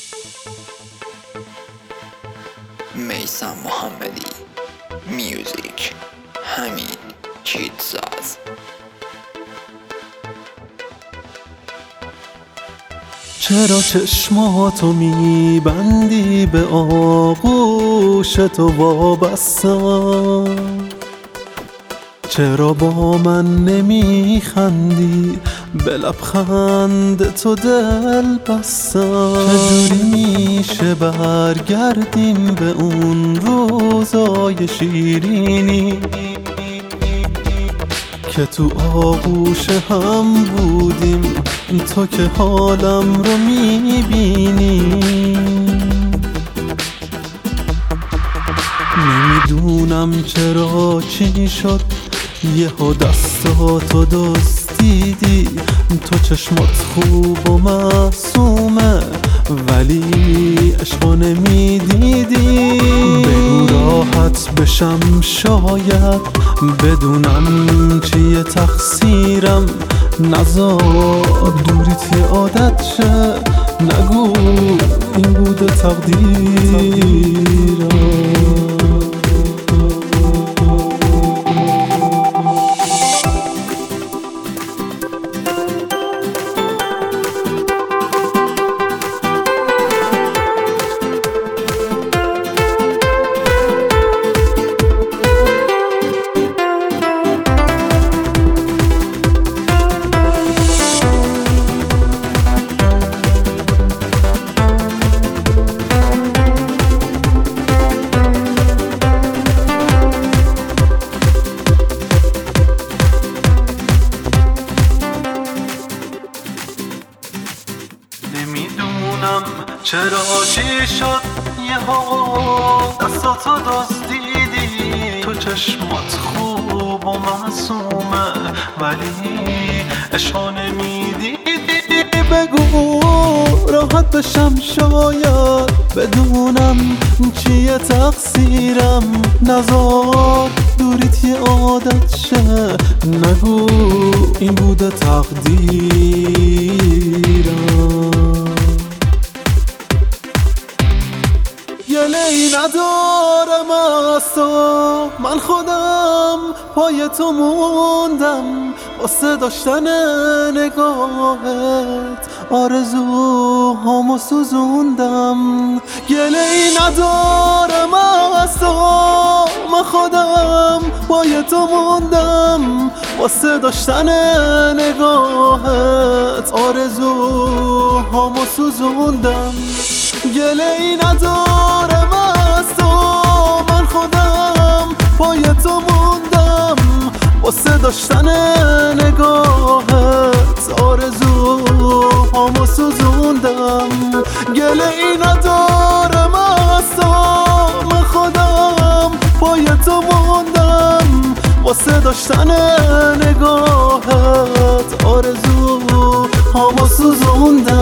میثم محمدی میوزیک حمید چیتساز. چرا چشماتو میبندی به آغوش تو وابستم؟ چرا با من نمیخندی به لبخند تو دل بستم؟ چجوری میشه برگردیم به اون روزای شیرینی که تو آغوش هم بودیم، تو که حالم رو میبینی؟ نمیدونم چرا چی شد یهو دستاتو دزدیدی. تو چشمات خوب و معصومه ولی عشقو نمیدیدی. بگو راحت بشم شاید بدونم چیه تقصیرم. نذار دوریت یه عادت شه، نگو این بوده تقدیرم. نمیدونم چرا چی شد یهو دستاتو دزدیدی. تو چشمات خوب و معصومه ولی عشقو نمیدیدی. بگو راحت بشم شاید بدونم چیه تقصیرم. نذار دوریت یه عادت شه، نگو این بوده تقدیرم. گله‌ای ندارم از تو، من خودم پای تو موندم واسه داشتن نگاهت، آرزوهامو سوزوندم. گله‌ای ندارم از تو، من خودم پای تو موندم واسه داشتن نگاهت، آرزوهامو سوزوندم. گله‌ای ندارم از تو، من خودم پای تو موندم واسه داشتن نگاهت، آرزوهامو سوزوندم. گله‌ای ندارم از تو، من خودم پای تو موندم واسه داشتن نگاهت، آرزوهامو سوزوندم.